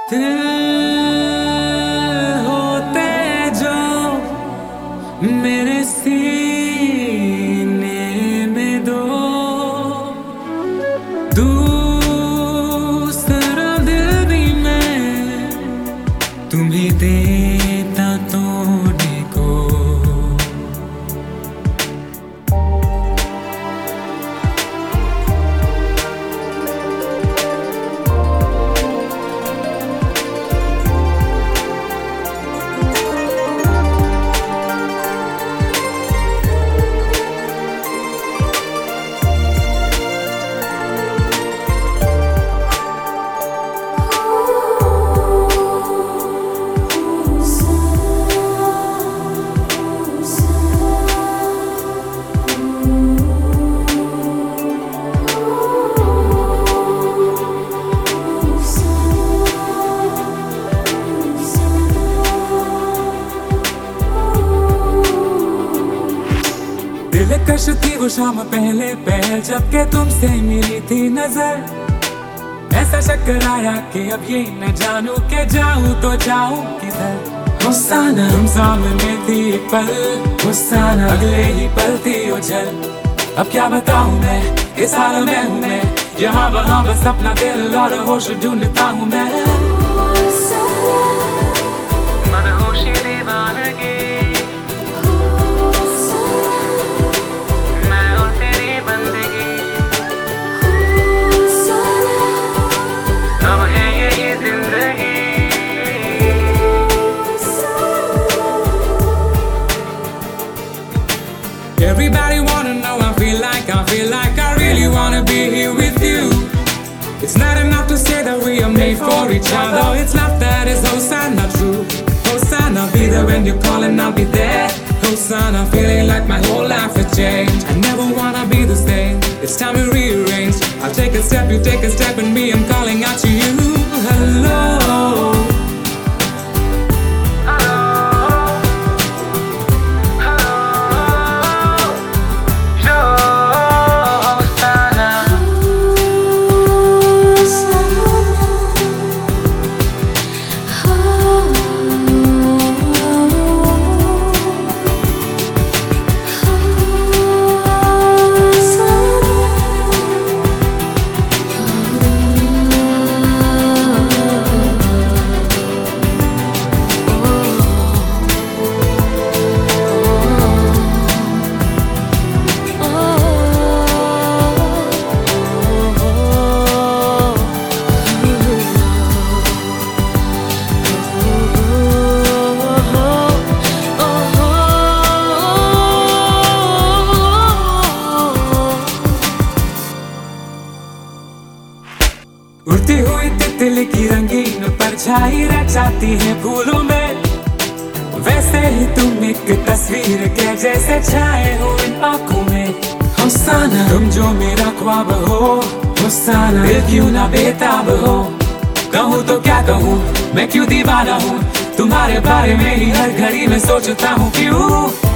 दिल होते जो मेरे सीने में दो, दूसरा दिल भी मैं तुम्हें देता तोड़ने को। दिलकश थी वो शाम पहले पहल जबकि तुमसे मिली थी नजर। ऐसा चक्कर आया कि अब ये न जानू के जाऊं तो जाऊं किधर। हुस्साना तुम सामने थी एक पल, हुस्साना अगले ही पल थी ओझल। अब क्या बताऊं मैं, इस हाल में हूं मैं, यहाँ वहाँ बस अपना दिल और होश ढूंढता हूं मैं। मनहोशी दीवानगी Everybody wanna know, I feel like I really wanna be here with you. It's not enough to say that we are made for each other. It's not that, it's Hosanna true. Hosanna, be there when you call and I'll be there. Hosanna, feeling like my whole life has changed. I never wanna be the same, it's time to rearrange. I'll take a step, you take a step, and me, I'm calling out to you. Hello. उड़ती हुई तितली की रंगीन परछाई रह जाती है फूलों में। वैसे ही तुम एक तस्वीर के जैसे छाए हो इन आँखों में। हुस्साना तुम जो मेरा ख्वाब हो, हुस्साना दिल क्यों ना बेताब हो। कहूँ तो क्या कहूँ, मैं क्यों दीवाना हूँ, तुम्हारे बारे में ही हर घड़ी में सोचता हूँ क्यों।